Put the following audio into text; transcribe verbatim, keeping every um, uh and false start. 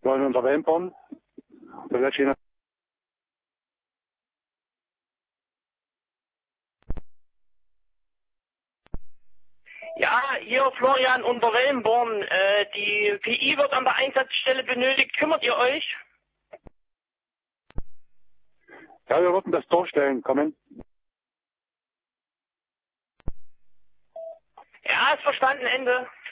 wollen unter Wemborn. Da wird Ihnen Ja, hier Florian unter Wellenborn. Äh, die P I wird an der Einsatzstelle benötigt. Kümmert ihr euch? ja, wir würden das durchstellen. Kommen. Ja, ist verstanden, Ende.